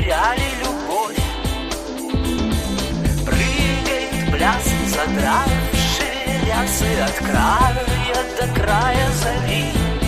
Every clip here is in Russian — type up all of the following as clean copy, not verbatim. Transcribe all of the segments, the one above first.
потеряли любовь. Прыгает пляс, задравшие лясы от края до края зари.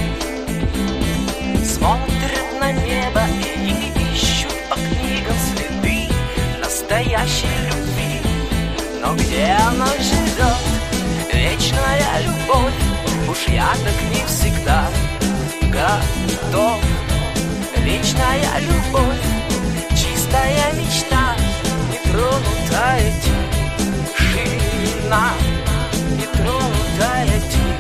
Смотрят на небо и ищут по книгам следы настоящей любви. Но где она живет, вечная любовь? Уж я так не всегда готов. Вечная любовь, чистая мечта, нетронутая тишина, нетронутая тишина.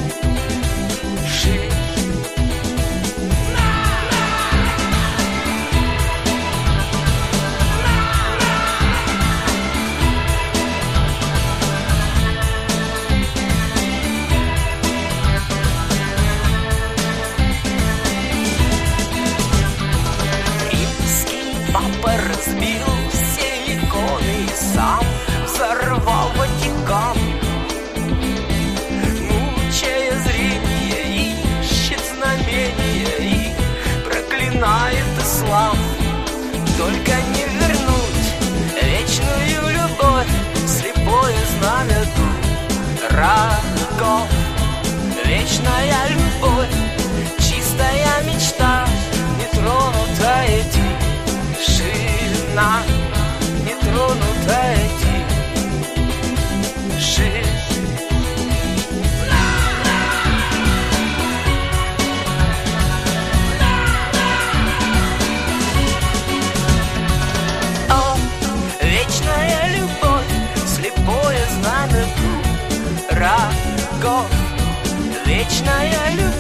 Папа разбил все иконы и сам взорвал Ватикан. Мучая зрение, ищет знамения и проклинает ислам. Только не вернуть вечную любовь, слепое знамя дураков. Вечная любовь, чистая мечта, нетронутая тишина, нетронутая тишина. О, вечная любовь, слепое знамя дураков. Вечная любовь.